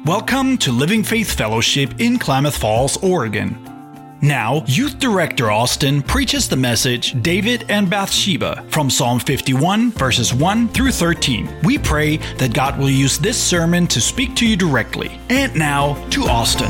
Welcome to Living Faith Fellowship in Klamath Falls, Oregon. Now, Youth Director Austin preaches the message David and Bathsheba from Psalm 51, verses 1 through 13. We pray that God will use this sermon to speak to you directly. And now, to Austin.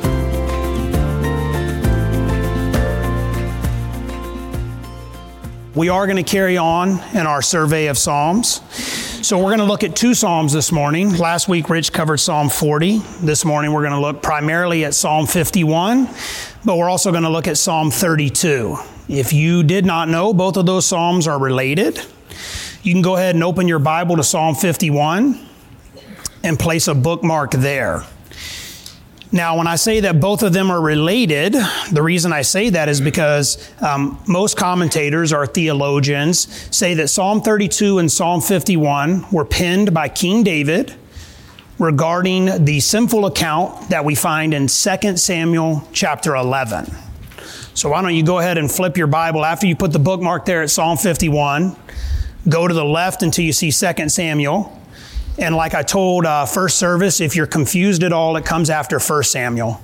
We are going to carry on in our survey of Psalms. So we're going to look at two Psalms this morning. Last week, Rich covered Psalm 40. This morning, we're going to look primarily at Psalm 51, but we're also going to look at Psalm 32. If you did not know, both of those Psalms are related. You can go ahead and open your Bible to Psalm 51 and place a bookmark there. Now, when I say that both of them are related, the reason I say that is because most commentators or theologians say that Psalm 32 and Psalm 51 were penned by King David regarding the sinful account that we find in 2 Samuel chapter 11. So why don't you go ahead and flip your Bible after you put the bookmark there at Psalm 51, go to the left until you see 2 Samuel. And like I told first service, if you're confused at all, it comes after 1 Samuel.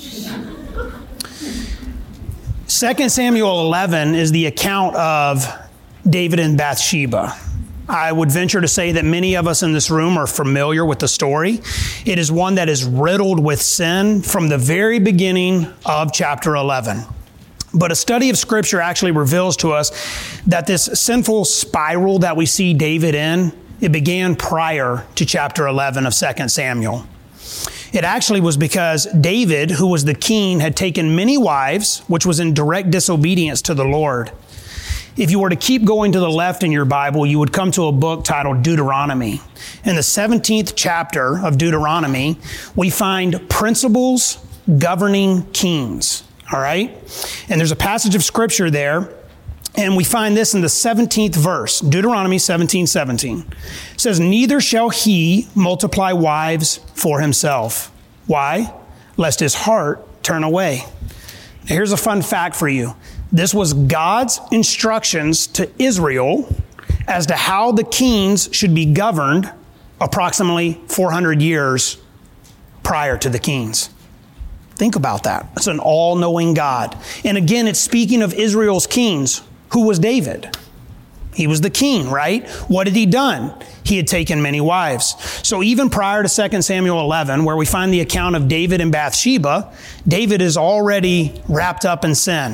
2 Samuel 11 is the account of David and Bathsheba. I would venture to say that many of us in this room are familiar with the story. It is one that is riddled with sin from the very beginning of chapter 11. But a study of Scripture actually reveals to us that this sinful spiral that we see David in, it began prior to chapter 11 of 2 Samuel. It actually was because David, who was the king, had taken many wives, which was in direct disobedience to the Lord. If you were to keep going to the left in your Bible, you would come to a book titled Deuteronomy. In the 17th chapter of Deuteronomy, we find principles governing kings. All right? And there's a passage of Scripture there. And we find this in the 17th verse, Deuteronomy 17:17. It says, "Neither shall he multiply wives for himself." Why? Lest his heart turn away. Now, here's a fun fact for you. This was God's instructions to Israel as to how the kings should be governed approximately 400 years prior to the kings. Think about that. It's an all-knowing God. And again, it's speaking of Israel's kings. Who was David? He was the king, right? What had he done? He had taken many wives. So even prior to 2 Samuel 11, where we find the account of David and Bathsheba, David is already wrapped up in sin.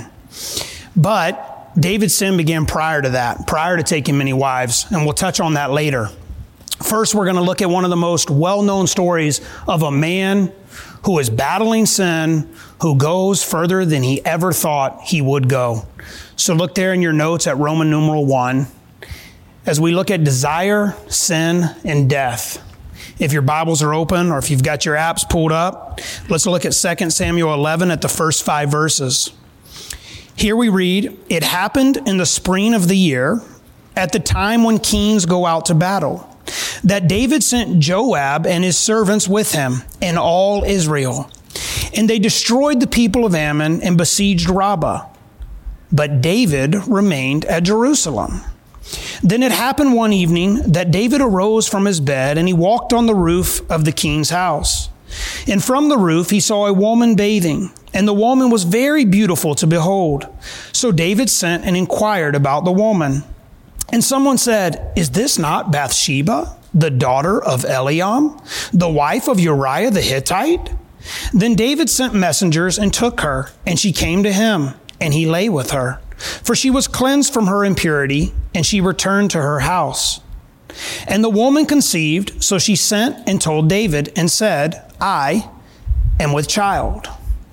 But David's sin began prior to that, prior to taking many wives, and we'll touch on that later. First, we're going to look at one of the most well-known stories of a man who is battling sin, who goes further than he ever thought he would go. So look there in your notes at Roman numeral 1 as we look at desire, sin, and death. If your Bibles are open or if you've got your apps pulled up, let's look at 2 Samuel 11 at the first 5 verses. Here we read, "It happened in the spring of the year, at the time when kings go out to battle, that David sent Joab and his servants with him and all Israel. And they destroyed the people of Ammon and besieged Rabbah. But David remained at Jerusalem. Then it happened one evening that David arose from his bed and he walked on the roof of the king's house. And from the roof he saw a woman bathing, and the woman was very beautiful to behold. So David sent and inquired about the woman. And someone said, 'Is this not Bathsheba, the daughter of Eliam, the wife of Uriah the Hittite?' Then David sent messengers and took her, and she came to him, and he lay with her. For she was cleansed from her impurity, and she returned to her house. And the woman conceived, so she sent and told David and said, 'I am with child.'"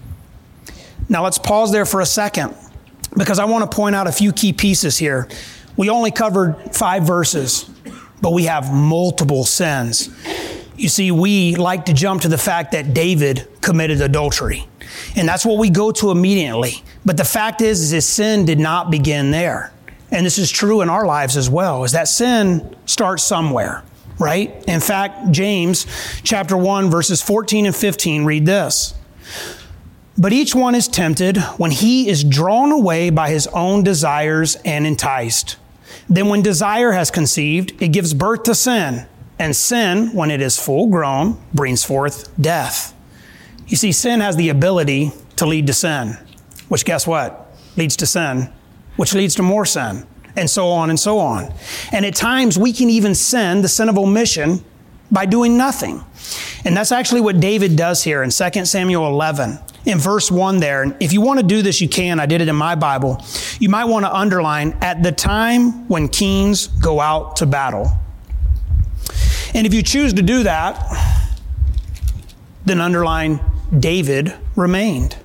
Now let's pause there for a second, because I want to point out a few key pieces here. We only covered 5 verses, but we have multiple sins. You see, we like to jump to the fact that David committed adultery. And that's what we go to immediately. But the fact is his sin did not begin there. And this is true in our lives as well, is that sin starts somewhere, right? In fact, James chapter 1, verses 14 and 15 read this. "But each one is tempted when he is drawn away by his own desires and enticed. Then when desire has conceived, it gives birth to sin. And sin, when it is full grown, brings forth death. You see, sin has the ability to lead to sin, which guess what? Leads to sin, which leads to more sin, and so on and so on. And at times we can even sin, the sin of omission, by doing nothing. And that's actually what David does here in 2 Samuel 11. In verse 1 there, and if you want to do this, you can. I did it in my Bible. You might want to underline, at the time when kings go out to battle. And if you choose to do that, then underline, David remained.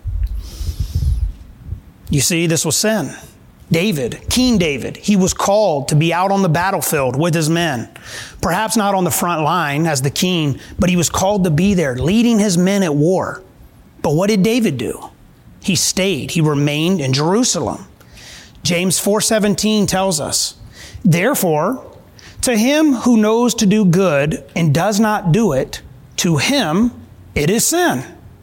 You see, this was sin. David, King David, he was called to be out on the battlefield with his men. Perhaps not on the front line as the king, but he was called to be there, leading his men at war. But what did David do? He stayed. He remained in Jerusalem. James 4:17 tells us, therefore, to him who knows to do good and does not do it, to him it is sin.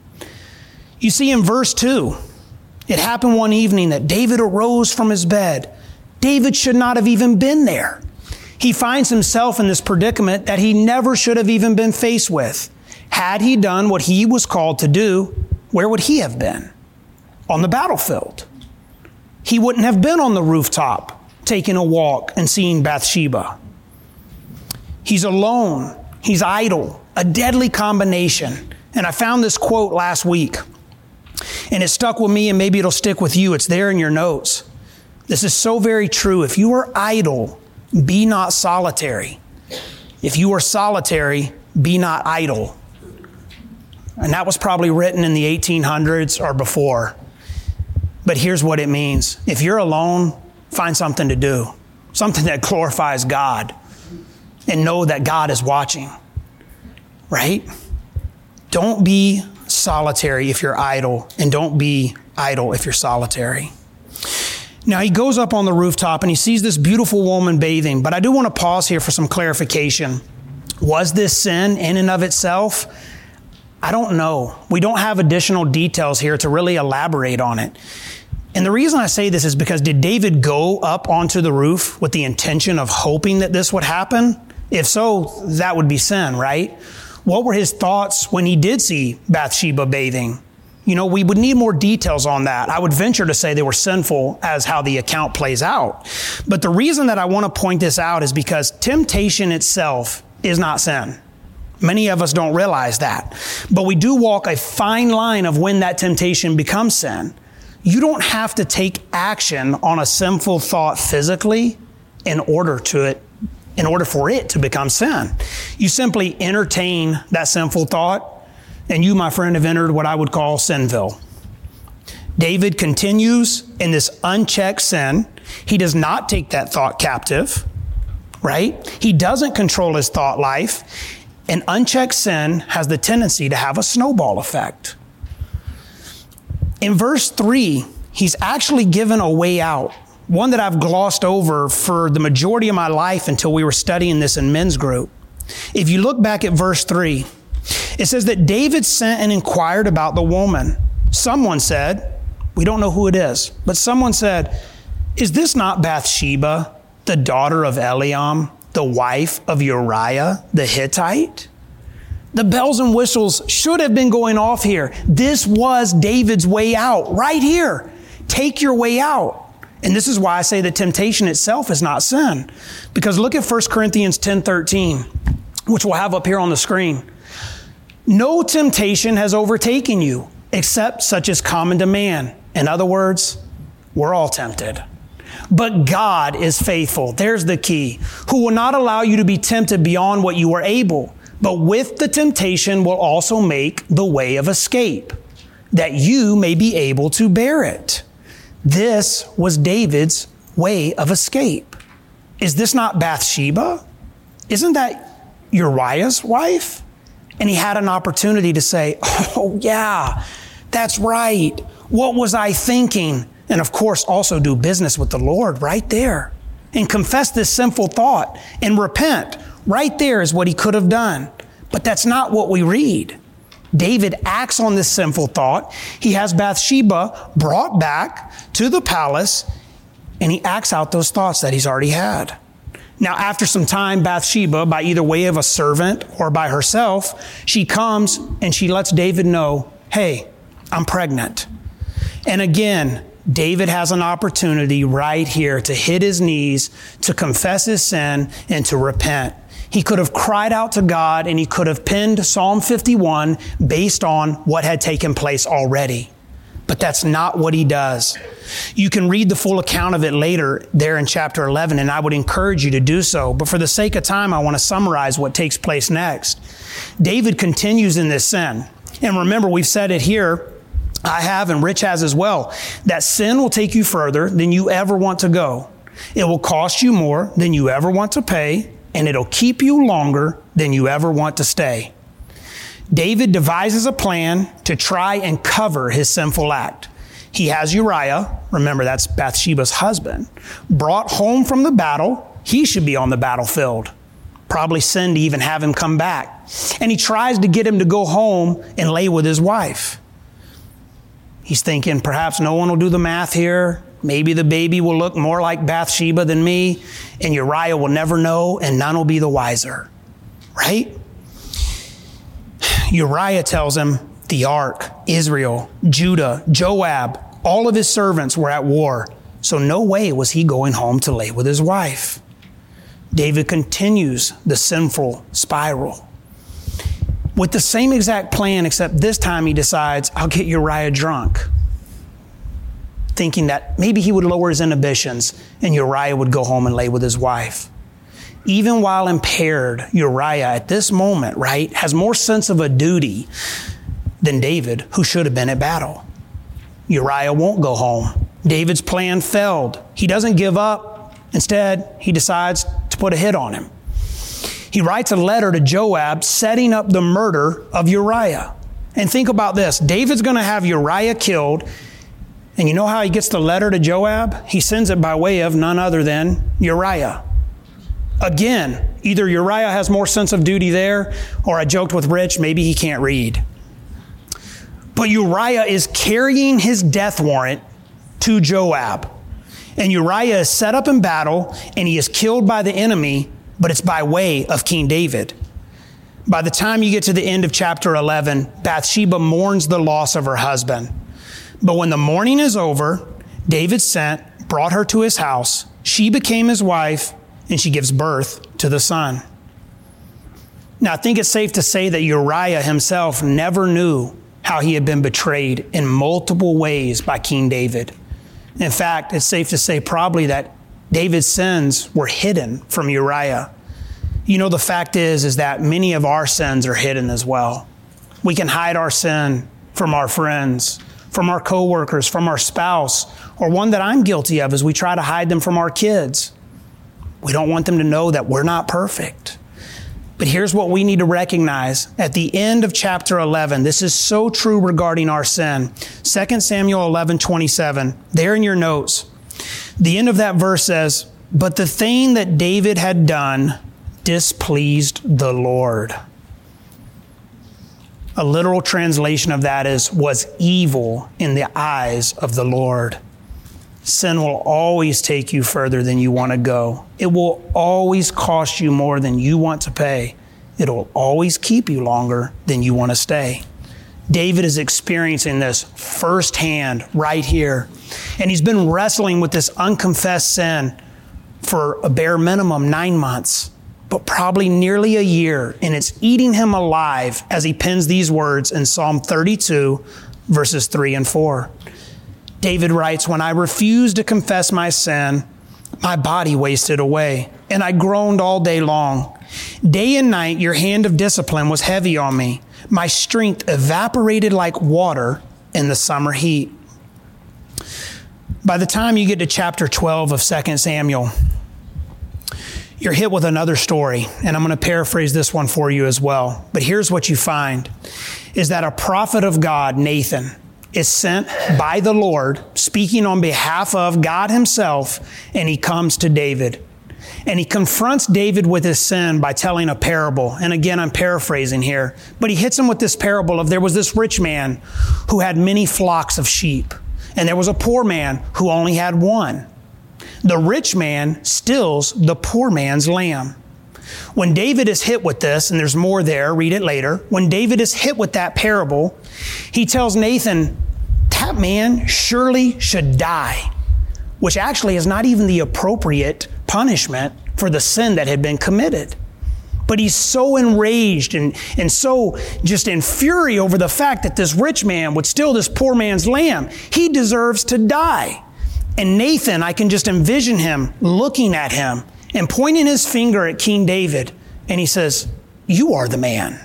You see, in verse 2, it happened one evening that David arose from his bed. David should not have even been there. He finds himself in this predicament that he never should have even been faced with. Had he done what he was called to do, where would he have been? On the battlefield. He wouldn't have been on the rooftop, taking a walk and seeing Bathsheba. He's alone. He's idle. A deadly combination. And I found this quote last week. And it stuck with me, and maybe it'll stick with you. It's there in your notes. This is so very true. If you are idle, be not solitary. If you are solitary, be not idle. And that was probably written in the 1800s or before. But here's what it means. If you're alone, find something to do. Something that glorifies God. And know that God is watching. Right? Don't be solitary if you're idle, and don't be idle if you're solitary. Now he goes up on the rooftop and he sees this beautiful woman bathing, but I do want to pause here for some clarification. Was this sin in and of itself? I don't know. We don't have additional details here to really elaborate on it. And the reason I say this is because did David go up onto the roof with the intention of hoping that this would happen? If so, that would be sin, right? What were his thoughts when he did see Bathsheba bathing? You know, we would need more details on that. I would venture to say they were sinful as how the account plays out. But the reason that I want to point this out is because temptation itself is not sin. Many of us don't realize that. But we do walk a fine line of when that temptation becomes sin. You don't have to take action on a sinful thought physically in order for it to become sin. You simply entertain that sinful thought, and you, my friend, have entered what I would call Sinville. David continues in this unchecked sin. He does not take that thought captive, right? He doesn't control his thought life. And unchecked sin has the tendency to have a snowball effect. In verse 3, he's actually given a way out. One that I've glossed over for the majority of my life until we were studying this in men's group. If you look back at verse 3, it says that David sent and inquired about the woman. Someone said, we don't know who it is, but someone said, is this not Bathsheba, the daughter of Eliam, the wife of Uriah the Hittite? The bells and whistles should have been going off here. This was David's way out, right here. Take your way out. And this is why I say that temptation itself is not sin. Because look at 1 Corinthians 10:13, which we'll have up here on the screen. No temptation has overtaken you, except such as common to man. In other words, we're all tempted. But God is faithful. There's the key. Who will not allow you to be tempted beyond what you are able, but with the temptation will also make the way of escape, that you may be able to bear it. This was David's way of escape. Is this not Bathsheba? Isn't that Uriah's wife? And he had an opportunity to say, oh yeah, that's right. What was I thinking? And of course, also do business with the Lord right there and confess this sinful thought and repent. Right there is what he could have done. But that's not what we read. David acts on this sinful thought. He has Bathsheba brought back to the palace, and he acts out those thoughts that he's already had. Now, after some time, Bathsheba, by either way of a servant or by herself, she comes and she lets David know, hey, I'm pregnant. And again, David has an opportunity right here to hit his knees, to confess his sin, and to repent. He could have cried out to God and he could have penned Psalm 51 based on what had taken place already. But that's not what he does. You can read the full account of it later there in chapter 11, and I would encourage you to do so. But for the sake of time, I want to summarize what takes place next. David continues in this sin. And remember, we've said it here, I have and Rich has as well, that sin will take you further than you ever want to go. It will cost you more than you ever want to pay, and it'll keep you longer than you ever want to stay. David devises a plan to try and cover his sinful act. He has Uriah, remember that's Bathsheba's husband, brought home from the battle. He should be on the battlefield. Probably sin to even have him come back. And he tries to get him to go home and lay with his wife. He's thinking perhaps no one will do the math here. Maybe the baby will look more like Bathsheba than me, and Uriah will never know, and none will be the wiser. Right? Uriah tells him the ark, Israel, Judah, Joab, all of his servants were at war. So no way was he going home to lay with his wife. David continues the sinful spiral with the same exact plan, except this time he decides, I'll get Uriah drunk, thinking that maybe he would lower his inhibitions and Uriah would go home and lay with his wife. Even while impaired, Uriah at this moment, right, has more sense of a duty than David, who should have been at battle. Uriah won't go home. David's plan failed. He doesn't give up. Instead, he decides to put a hit on him. He writes a letter to Joab setting up the murder of Uriah. And think about this. David's going to have Uriah killed. And you know how he gets the letter to Joab? He sends it by way of none other than Uriah. Again, either Uriah has more sense of duty there, or I joked with Rich, maybe he can't read. But Uriah is carrying his death warrant to Joab. And Uriah is set up in battle, and he is killed by the enemy, but it's by way of King David. By the time you get to the end of chapter 11, Bathsheba mourns the loss of her husband. But when the mourning is over, David brought her to his house. She became his wife, and she gives birth to the son. Now, I think it's safe to say that Uriah himself never knew how he had been betrayed in multiple ways by King David. In fact, it's safe to say probably that David's sins were hidden from Uriah. You know, the fact is that many of our sins are hidden as well. We can hide our sin from our friends, from our coworkers, from our spouse, or one that I'm guilty of is we try to hide them from our kids. We don't want them to know that we're not perfect. But here's what we need to recognize. At the end of chapter 11, this is so true regarding our sin. 2 Samuel 11:27, there in your notes, the end of that verse says, "But the thing that David had done displeased the Lord." A literal translation of that is, was evil in the eyes of the Lord. Sin will always take you further than you want to go. It will always cost you more than you want to pay. It will always keep you longer than you want to stay. David is experiencing this firsthand right here. And he's been wrestling with this unconfessed sin for a bare minimum 9 months, but probably nearly a year. And it's eating him alive as he pens these words in Psalm 32, verses 3 and 4. David writes, "When I refused to confess my sin, my body wasted away, and I groaned all day long. Day and night, your hand of discipline was heavy on me. My strength evaporated like water in the summer heat." By the time you get to chapter 12 of 2 Samuel, you're hit with another story, and I'm going to paraphrase this one for you as well. But here's what you find, is that a prophet of God, Nathan, is sent by the Lord, speaking on behalf of God himself, and he comes to David. And he confronts David with his sin by telling a parable. And again, I'm paraphrasing here, but he hits him with this parable of there was this rich man who had many flocks of sheep, and there was a poor man who only had one. The rich man steals the poor man's lamb. When David is hit with this, and there's more there, read it later. When David is hit with that parable, he tells Nathan, that man surely should die, which actually is not even the appropriate punishment for the sin that had been committed. But he's so enraged and so just in fury over the fact that this rich man would steal this poor man's lamb. He deserves to die. And Nathan, I can just envision him looking at him and pointing his finger at King David. And he says, you are the man.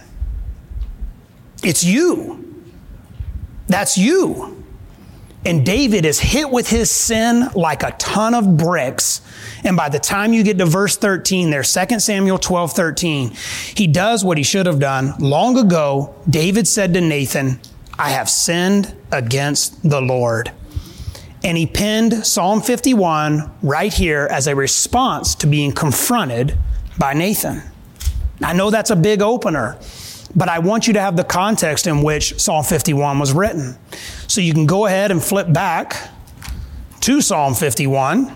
It's you. That's you. And David is hit with his sin like a ton of bricks. And by the time you get to verse 13 there, 2 Samuel 12:13, he does what he should have done. Long ago, David said to Nathan, I have sinned against the Lord. And he penned Psalm 51 right here as a response to being confronted by Nathan. I know that's a big opener, but I want you to have the context in which Psalm 51 was written. So you can go ahead and flip back to Psalm 51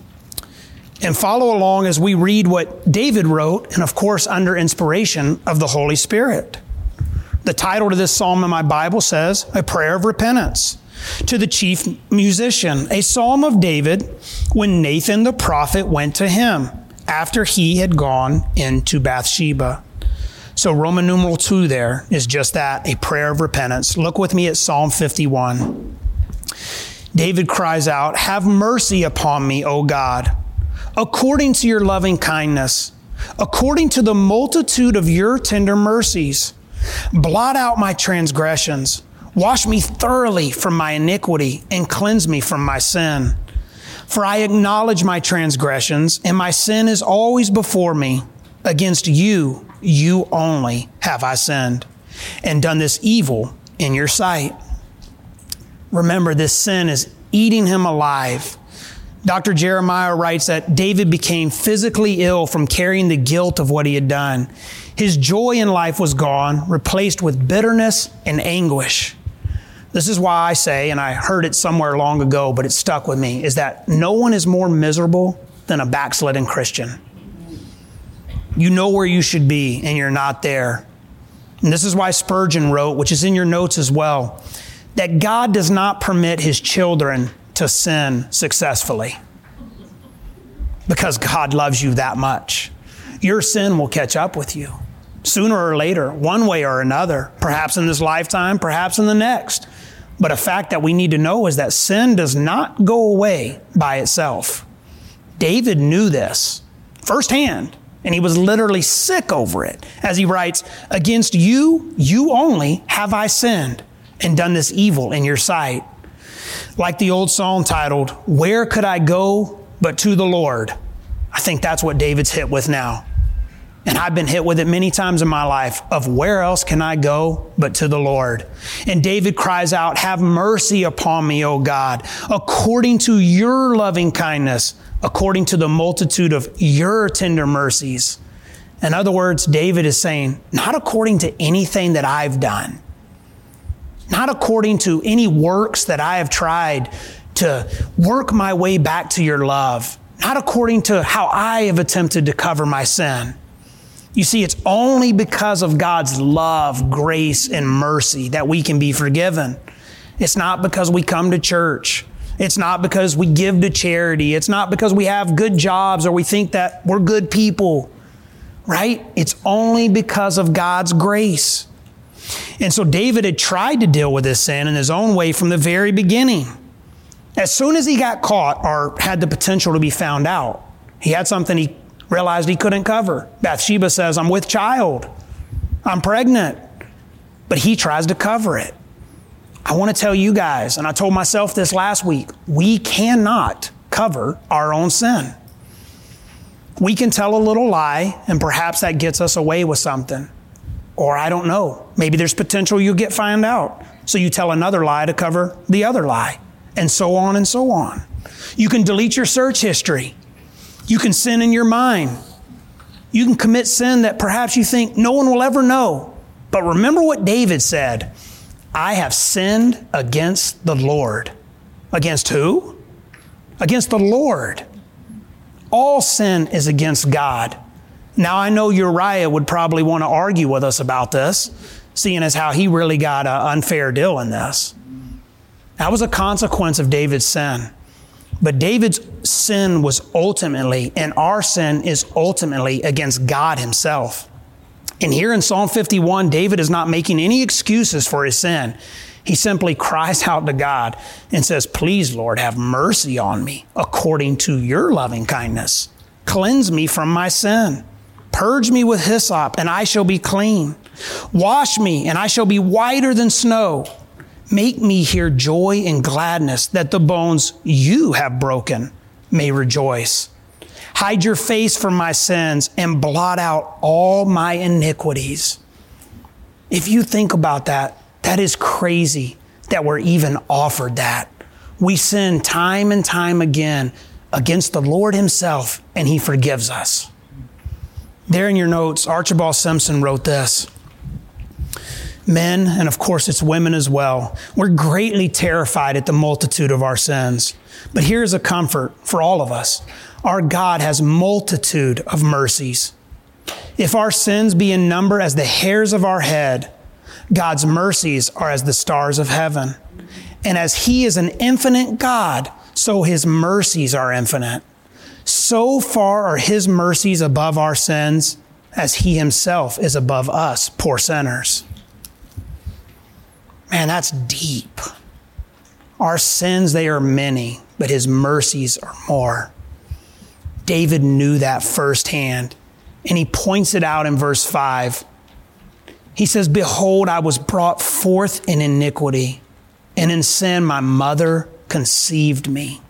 and follow along as we read what David wrote, and of course under inspiration of the Holy Spirit. The title to this psalm in my Bible says, A Prayer of Repentance. To the chief musician, a psalm of David when Nathan the prophet went to him after he had gone into Bathsheba. So Roman numeral 2 there is just that, a prayer of repentance. Look with me at Psalm 51. David cries out, have mercy upon me, O God, according to your loving kindness, according to the multitude of your tender mercies. Blot out my transgressions. Wash me thoroughly from my iniquity and cleanse me from my sin. For I acknowledge my transgressions, and my sin is always before me. Against you, you only have I sinned, and done this evil in your sight. Remember, this sin is eating him alive. Dr. Jeremiah writes that David became physically ill from carrying the guilt of what he had done. His joy in life was gone, replaced with bitterness and anguish. This is why I say, and I heard it somewhere long ago, but it stuck with me, is that no one is more miserable than a backslidden Christian. You know where you should be, and you're not there. And this is why Spurgeon wrote, which is in your notes as well, that God does not permit his children to sin successfully. Because God loves you that much. Your sin will catch up with you sooner or later, one way or another, perhaps in this lifetime, perhaps in the next. But a fact that we need to know is that sin does not go away by itself. David knew this firsthand, and he was literally sick over it. As he writes, against you, you only have I sinned and done this evil in your sight. Like the old song titled, Where Could I Go But to the Lord? I think that's what David's hit with now. And I've been hit with it many times in my life of where else can I go but to the Lord? And David cries out, have mercy upon me, O God, according to your loving kindness, according to the multitude of your tender mercies. In other words, David is saying, not according to anything that I've done, not according to any works that I have tried to work my way back to your love, not according to how I have attempted to cover my sin. You see, it's only because of God's love, grace, and mercy that we can be forgiven. It's not because we come to church. It's not because we give to charity. It's not because we have good jobs or we think that we're good people, right? It's only because of God's grace. And so David had tried to deal with this sin in his own way from the very beginning. As soon as he got caught or had the potential to be found out, he had something he realized he couldn't cover. Bathsheba says, I'm with child. I'm pregnant. But he tries to cover it. I want to tell you guys, and I told myself this last week, we cannot cover our own sin. We can tell a little lie, and perhaps that gets us away with something. Or I don't know, maybe there's potential you'll get found out. So you tell another lie to cover the other lie, and so on and so on. You can delete your search history. You can sin in your mind. You can commit sin that perhaps you think no one will ever know. But remember what David said, I have sinned against the Lord. Against who? Against the Lord. All sin is against God. Now, I know Uriah would probably want to argue with us about this, seeing as how he really got an unfair deal in this. That was a consequence of David's sin. But David's sin was ultimately, and our sin is ultimately against God himself. And here in Psalm 51, David is not making any excuses for his sin. He simply cries out to God and says, please, Lord, have mercy on me according to your loving kindness. Cleanse me from my sin. Purge me with hyssop, and I shall be clean. Wash me, and I shall be whiter than snow. Make me hear joy and gladness, that the bones you have broken may rejoice. Hide your face from my sins and blot out all my iniquities. If you think about that, that is crazy that we're even offered that. We sin time and time again against the Lord himself, and he forgives us. There in your notes, Archibald Simpson wrote this. Men, and of course it's women as well, we're greatly terrified at the multitude of our sins. But here's a comfort for all of us. Our God has multitude of mercies. If our sins be in number as the hairs of our head, God's mercies are as the stars of heaven. And as he is an infinite God, so his mercies are infinite. So far are his mercies above our sins as he himself is above us, poor sinners. Man, that's deep. Our sins, they are many, but his mercies are more. David knew that firsthand, and he points it out in verse 5. He says, behold, I was brought forth in iniquity, and in sin my mother conceived me.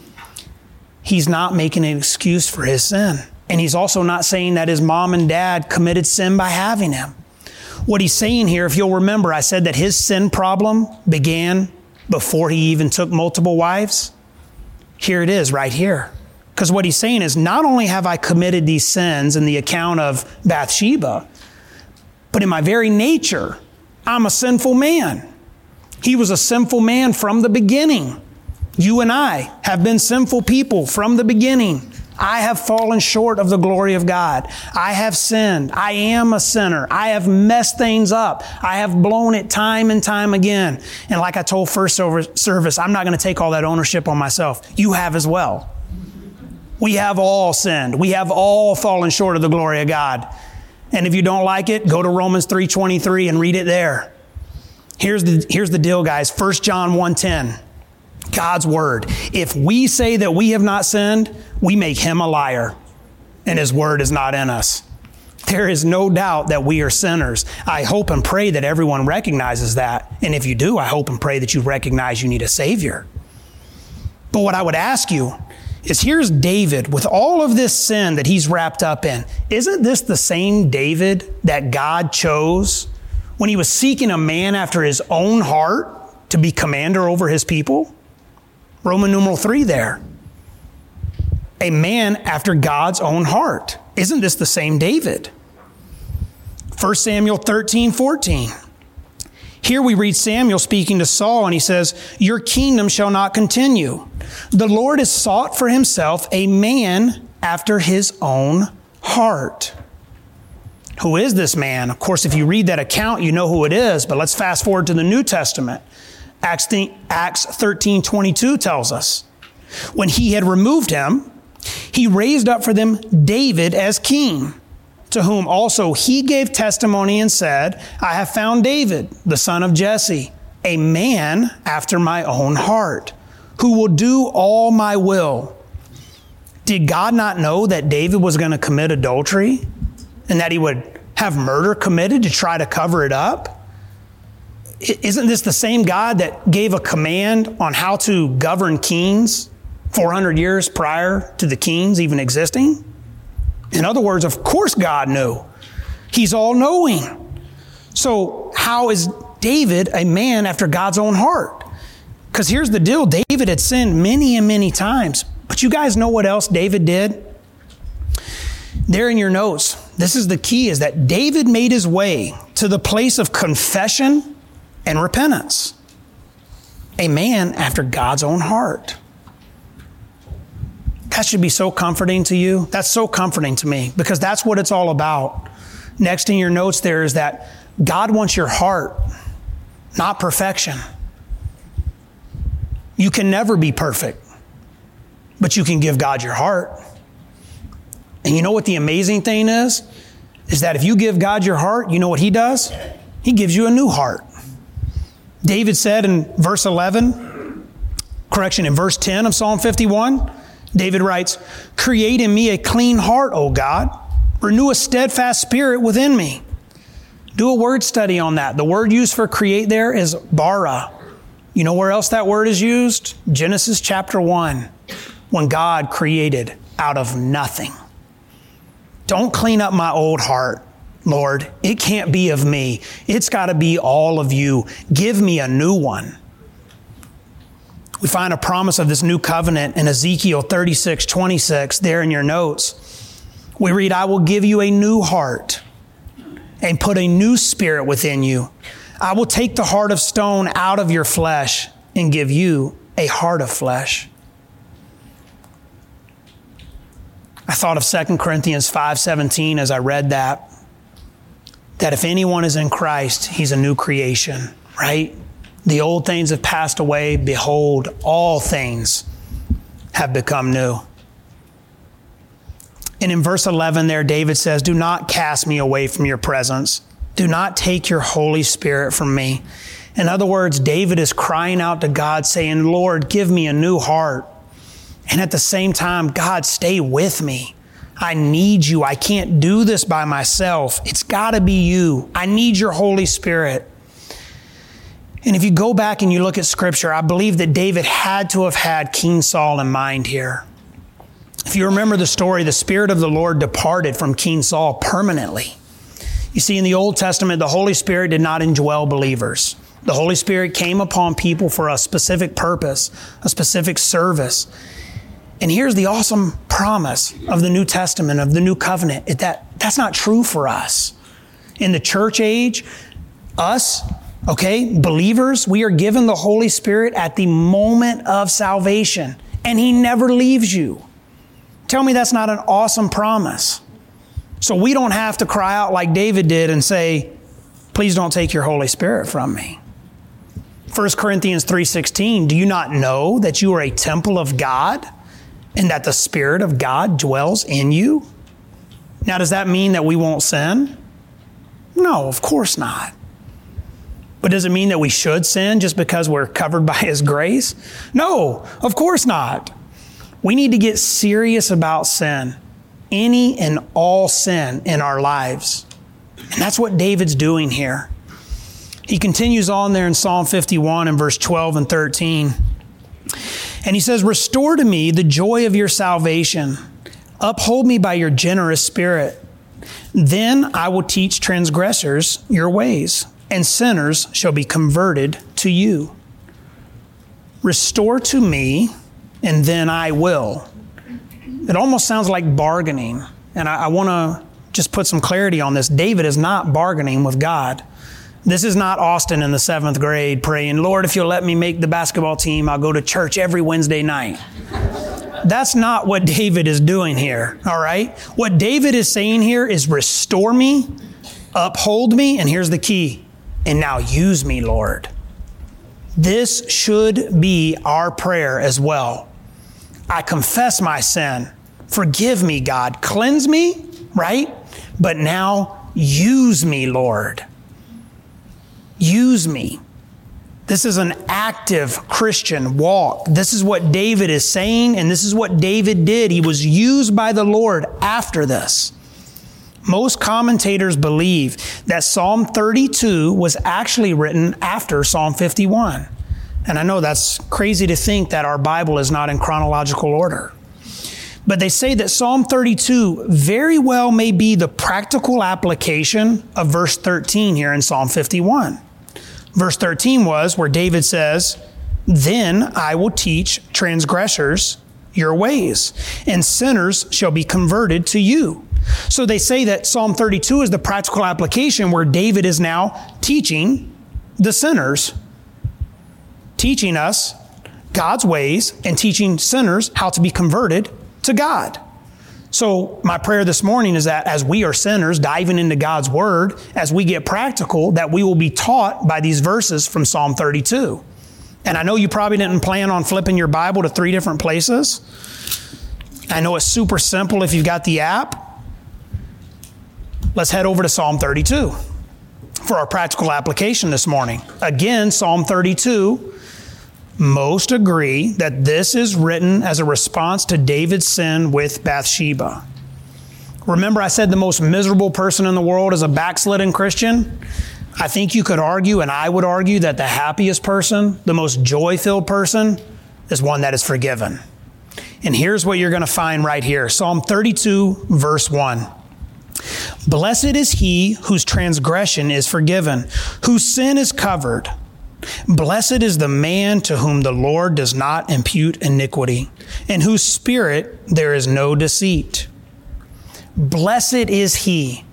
He's not making an excuse for his sin. And he's also not saying that his mom and dad committed sin by having him. What he's saying here, if you'll remember, I said that his sin problem began before he even took multiple wives. Here it is right here. Because what he's saying is, not only have I committed these sins in the account of Bathsheba, but in my very nature, I'm a sinful man. He was a sinful man from the beginning. You and I have been sinful people from the beginning. I have fallen short of the glory of God. I have sinned. I am a sinner. I have messed things up. I have blown it time and time again. And like I told first service, I'm not going to take all that ownership on myself. You have as well. We have all sinned. We have all fallen short of the glory of God. And if you don't like it, go to Romans 3:23 and read it there. Here's the deal, guys. 1 John 1:10. God's word. If we say that we have not sinned, we make him a liar, and his word is not in us. There is no doubt that we are sinners. I hope and pray that everyone recognizes that. And if you do, I hope and pray that you recognize you need a Savior. But what I would ask you is, here's David with all of this sin that he's wrapped up in. Isn't this the same David that God chose when he was seeking a man after his own heart to be commander over his people? Roman numeral 3 there. A man after God's own heart. Isn't this the same David? 1 Samuel 13:14. Here we read Samuel speaking to Saul, and he says, your kingdom shall not continue. The Lord has sought for himself a man after his own heart. Who is this man? Of course, if you read that account, you know who it is, but let's fast forward to the New Testament. Acts 13:22 tells us, when he had removed him, he raised up for them David as king, to whom also he gave testimony and said, I have found David, the son of Jesse, a man after my own heart, who will do all my will. Did God not know that David was going to commit adultery and that he would have murder committed to try to cover it up? Isn't this the same God that gave a command on how to govern kings 400 years prior to the kings even existing? In other words, of course God knew. He's all-knowing. So how is David a man after God's own heart? Because here's the deal. David had sinned many and many times. But you guys know what else David did? There in your notes, this is the key, is that David made his way to the place of confession and repentance. A man after God's own heart. That should be so comforting to you. That's so comforting to me because that's what it's all about. Next in your notes there is that God wants your heart, not perfection. You can never be perfect, but you can give God your heart. And you know what the amazing thing is? Is that if you give God your heart, you know what He does? He gives you a new heart. David said in verse 10 of Psalm 51, David writes, "Create in me a clean heart, O God. Renew a steadfast spirit within me." Do a word study on that. The word used for create there is bara. You know where else that word is used? Genesis chapter 1, when God created out of nothing. Don't clean up my old heart, Lord. It can't be of me. It's got to be all of you. Give me a new one. We find a promise of this new covenant in Ezekiel 36:26 there in your notes. We read, "I will give you a new heart and put a new spirit within you. I will take the heart of stone out of your flesh and give you a heart of flesh." I thought of 2 Corinthians 5:17 as I read that if anyone is in Christ, he's a new creation, right? The old things have passed away. Behold, all things have become new. And in verse 11 there, David says, "Do not cast me away from your presence. Do not take your Holy Spirit from me." In other words, David is crying out to God saying, "Lord, give me a new heart." And at the same time, God, stay with me. I need you. I can't do this by myself. It's got to be you. I need your Holy Spirit. And if you go back and you look at Scripture, I believe that David had to have had King Saul in mind here. If you remember the story, the Spirit of the Lord departed from King Saul permanently. You see, in the Old Testament, the Holy Spirit did not indwell believers. The Holy Spirit came upon people for a specific purpose, a specific service. And here's the awesome promise of the New Testament, of the New Covenant, that's not true for us. In the church age, believers, we are given the Holy Spirit at the moment of salvation, and He never leaves you. Tell me that's not an awesome promise. So we don't have to cry out like David did and say, "Please don't take your Holy Spirit from me." 1 Corinthians 3:16, "Do you not know that you are a temple of God and that the Spirit of God dwells in you?" Now, does that mean that we won't sin? No, of course not. But does it mean that we should sin just because we're covered by His grace? No, of course not. We need to get serious about sin, any and all sin in our lives. And that's what David's doing here. He continues on there in Psalm 51 and verse 12 and 13. And he says, "Restore to me the joy of your salvation. Uphold me by your generous spirit. Then I will teach transgressors your ways, and sinners shall be converted to you." Restore to me, and then I will. It almost sounds like bargaining. And I want to just put some clarity on this. David is not bargaining with God. This is not Austin in the 7th grade praying, "Lord, if you'll let me make the basketball team, I'll go to church every Wednesday night." That's not what David is doing here, all right? What David is saying here is restore me, uphold me, and here's the key, and now use me, Lord. This should be our prayer as well. I confess my sin. Forgive me, God. Cleanse me, right? But now use me, Lord. Use me. This is an active Christian walk. This is what David is saying, and this is what David did. He was used by the Lord after this. Most commentators believe that Psalm 32 was actually written after Psalm 51. And I know that's crazy to think that our Bible is not in chronological order. But they say that Psalm 32 very well may be the practical application of verse 13 here in Psalm 51. Verse 13 was where David says, "Then I will teach transgressors your ways, and sinners shall be converted to you." So they say that Psalm 32 is the practical application where David is now teaching the sinners, teaching us God's ways and teaching sinners how to be converted to God. So my prayer this morning is that as we are sinners diving into God's Word, as we get practical, that we will be taught by these verses from Psalm 32. And I know you probably didn't plan on flipping your Bible to 3 different places. I know it's super simple if you've got the app. Let's head over to Psalm 32 for our practical application this morning. Again, Psalm 32. Most agree that this is written as a response to David's sin with Bathsheba. Remember, I said the most miserable person in the world is a backslidden Christian? I think you could argue, and I would argue, that the happiest person, the most joy-filled person, is one that is forgiven. And here's what you're going to find right here. Psalm 32, verse 1. Blessed is he whose transgression is forgiven, whose sin is covered. Blessed is the man to whom the Lord does not impute iniquity, in whose spirit there is no deceit. Blessed is he.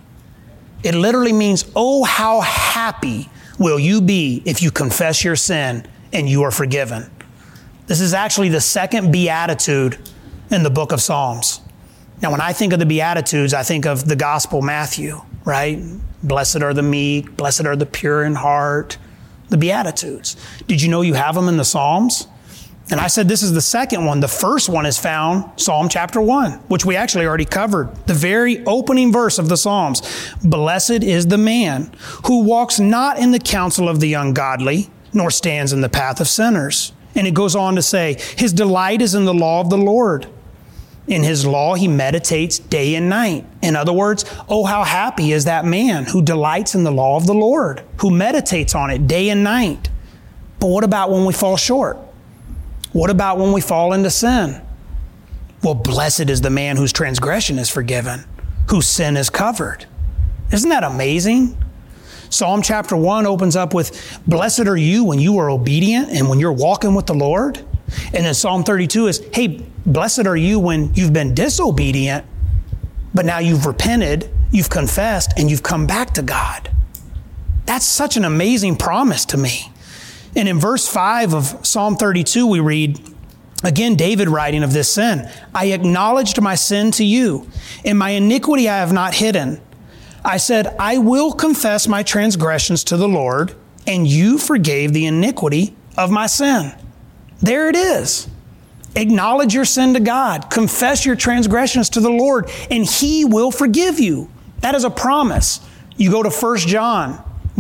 It literally means, oh, how happy will you be if you confess your sin and you are forgiven. This is actually the second beatitude in the book of Psalms. Now, when I think of the Beatitudes, I think of the Gospel Matthew, right? Blessed are the meek, blessed are the pure in heart. The Beatitudes. Did you know you have them in the Psalms? And I said this is the second one. The first one is found Psalm chapter 1, which we actually already covered. The very opening verse of the Psalms. Blessed is the man who walks not in the counsel of the ungodly, nor stands in the path of sinners. And it goes on to say, his delight is in the law of the Lord. In his law, he meditates day and night. In other words, oh, how happy is that man who delights in the law of the Lord, who meditates on it day and night. But what about when we fall short? What about when we fall into sin? Well, blessed is the man whose transgression is forgiven, whose sin is covered. Isn't that amazing? Psalm chapter 1 opens up with, blessed are you when you are obedient and when you're walking with the Lord. And then Psalm 32 is, hey, blessed are you when you've been disobedient, but now you've repented, you've confessed, and you've come back to God. That's such an amazing promise to me. And in verse 5 of Psalm 32, we read, again, David writing of this sin, I acknowledged my sin to you, and my iniquity I have not hidden. I said, I will confess my transgressions to the Lord, and you forgave the iniquity of my sin. There it is. Acknowledge your sin to God. Confess your transgressions to the Lord, and He will forgive you. That is a promise. You go to 1 John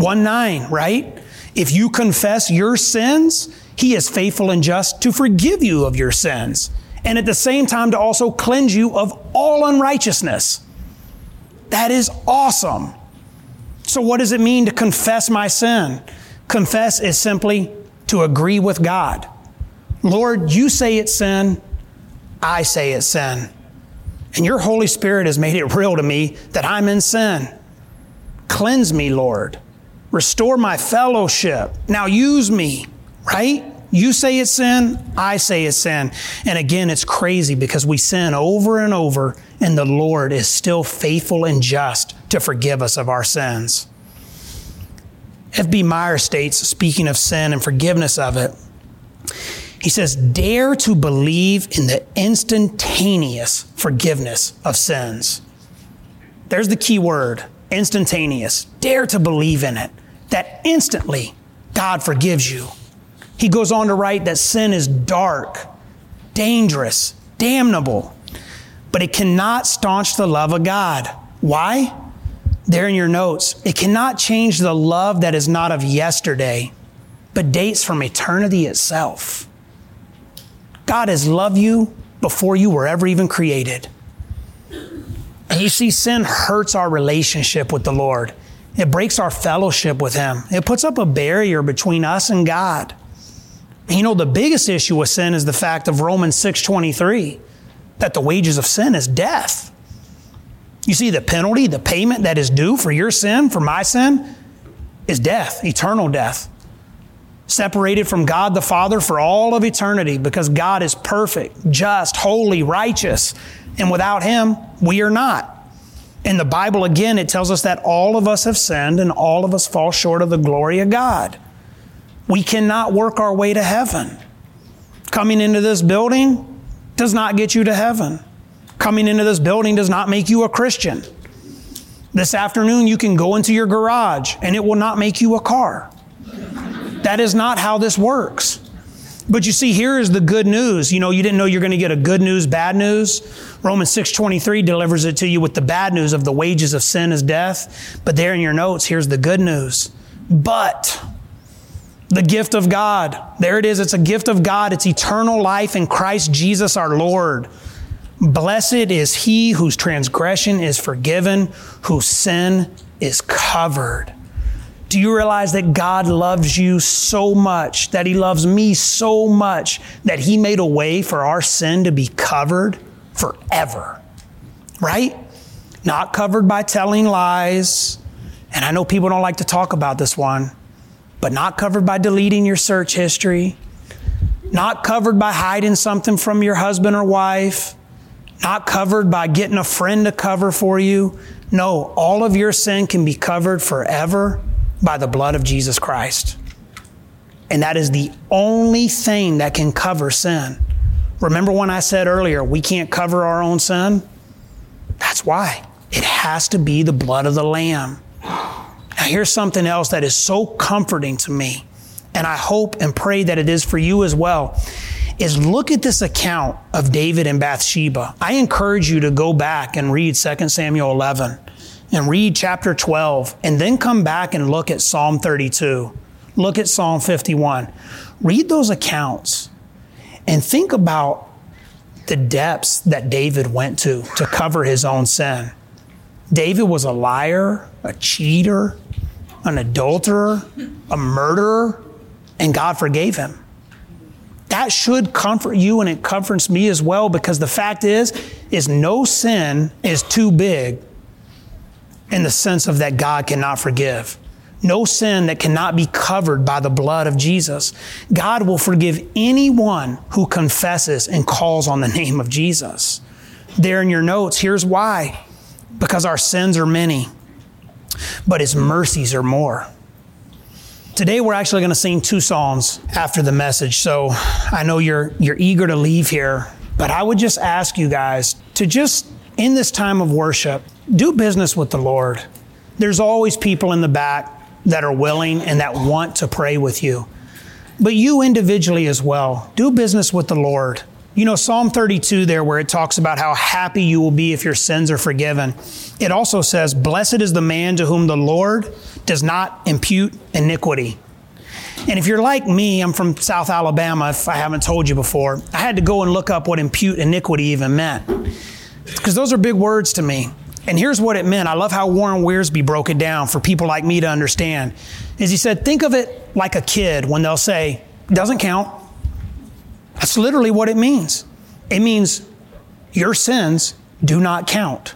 1:9, right? If you confess your sins, He is faithful and just to forgive you of your sins, and at the same time to also cleanse you of all unrighteousness. That is awesome. So what does it mean to confess my sin? Confess is simply to agree with God. Lord, you say it's sin, I say it's sin. And your Holy Spirit has made it real to me that I'm in sin. Cleanse me, Lord. Restore my fellowship. Now use me, right? You say it's sin, I say it's sin. And again, it's crazy because we sin over and over, and the Lord is still faithful and just to forgive us of our sins. F.B. Meyer states, speaking of sin and forgiveness of it, he says, dare to believe in the instantaneous forgiveness of sins. There's the key word, instantaneous. Dare to believe in it, that instantly God forgives you. He goes on to write that sin is dark, dangerous, damnable, but it cannot staunch the love of God. Why? There in your notes, it cannot change the love that is not of yesterday, but dates from eternity itself. God has loved you before you were ever even created. And you see, sin hurts our relationship with the Lord. It breaks our fellowship with Him. It puts up a barrier between us and God. And you know, the biggest issue with sin is the fact of Romans 6:23, that the wages of sin is death. You see, the penalty, the payment that is due for your sin, for my sin, is death, eternal death. Separated from God the Father for all of eternity, because God is perfect, just, holy, righteous. And without Him, we are not. In the Bible, again, it tells us that all of us have sinned and all of us fall short of the glory of God. We cannot work our way to heaven. Coming into this building does not get you to heaven. Coming into this building does not make you a Christian. This afternoon, you can go into your garage and it will not make you a car. That is not how this works. But you see, here is the good news. You didn't know you're going to get a good news, bad news. Romans 6:23 delivers it to you with the bad news of the wages of sin is death. But there in your notes, here's the good news. But the gift of God, there it is. It's a gift of God. It's eternal life in Christ Jesus our Lord. Blessed is he whose transgression is forgiven, whose sin is covered. Do you realize that God loves you so much, that he loves me so much, that he made a way for our sin to be covered forever? Right? Not covered by telling lies. And I know people don't like to talk about this one, but not covered by deleting your search history. Not covered by hiding something from your husband or wife. Not covered by getting a friend to cover for you. No, all of your sin can be covered forever by the blood of Jesus Christ. And that is the only thing that can cover sin. Remember when I said earlier, we can't cover our own sin? That's why. It has to be the blood of the Lamb. Now here's something else that is so comforting to me, and I hope and pray that it is for you as well, is look at this account of David and Bathsheba. I encourage you to go back and read 2 Samuel 11 and read chapter 12, and then come back and look at Psalm 32. Look at Psalm 51. Read those accounts and think about the depths that David went to cover his own sin. David was a liar, a cheater, an adulterer, a murderer, and God forgave him. That should comfort you, and it comforts me as well, because the fact is no sin is too big in the sense of that God cannot forgive. No sin that cannot be covered by the blood of Jesus. God will forgive anyone who confesses and calls on the name of Jesus. There in your notes, here's why. Because our sins are many, but his mercies are more. Today we're actually going to sing 2 songs after the message, so I know you're eager to leave here, but I would just ask you guys to just, in this time of worship, do business with the Lord. There's always people in the back that are willing and that want to pray with you. But you individually as well, do business with the Lord. Psalm 32 there, where it talks about how happy you will be if your sins are forgiven. It also says, blessed is the man to whom the Lord does not impute iniquity. And if you're like me, I'm from South Alabama, if I haven't told you before, I had to go and look up what impute iniquity even meant, because those are big words to me. And here's what it meant. I love how Warren Wiersbe broke it down for people like me to understand. Is he said, think of it like a kid when they'll say, doesn't count. That's literally what it means. It means your sins do not count.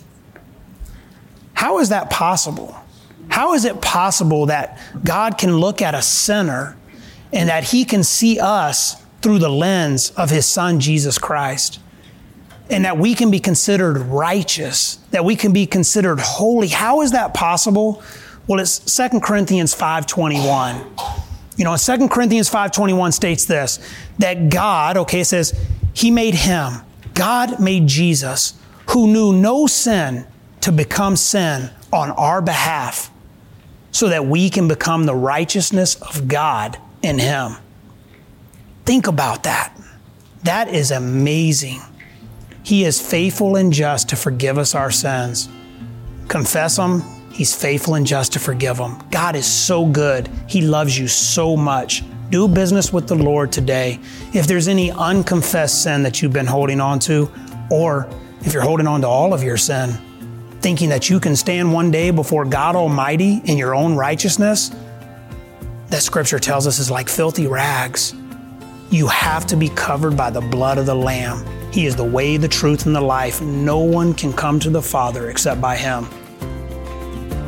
How is that possible? How is it possible that God can look at a sinner and that he can see us through the lens of his son, Jesus Christ? And that we can be considered righteous, that we can be considered holy. How is that possible? Well, it's 2 Corinthians 5:21. 2 Corinthians 5:21 states this, that God, it says, he made him, God made Jesus, who knew no sin, to become sin on our behalf, so that we can become the righteousness of God in him. Think about that. That is amazing. He is faithful and just to forgive us our sins. Confess them. He's faithful and just to forgive them. God is so good. He loves you so much. Do business with the Lord today. If there's any unconfessed sin that you've been holding on to, or if you're holding on to all of your sin, thinking that you can stand one day before God Almighty in your own righteousness, that scripture tells us is like filthy rags. You have to be covered by the blood of the Lamb. He is the way, the truth, and the life. No one can come to the Father except by him.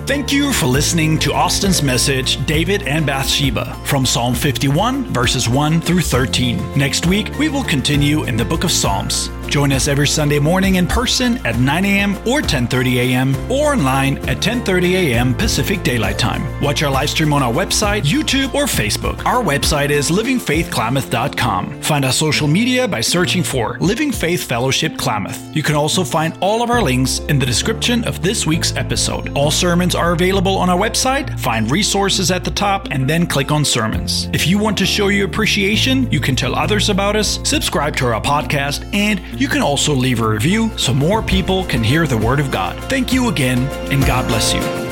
Thank you for listening to Austin's message, David and Bathsheba, from Psalm 51, verses 1 through 13. Next week, we will continue in the book of Psalms. Join us every Sunday morning in person at 9 a.m. or 10:30 a.m. or online at 10:30 a.m. Pacific Daylight Time. Watch our live stream on our website, YouTube, or Facebook. Our website is livingfaithklamath.com. Find our social media by searching for Living Faith Fellowship Klamath. You can also find all of our links in the description of this week's episode. All sermons are available on our website. Find resources at the top and then click on sermons. If you want to show your appreciation, you can tell others about us, subscribe to our podcast, and you can also leave a review so more people can hear the Word of God. Thank you again, and God bless you.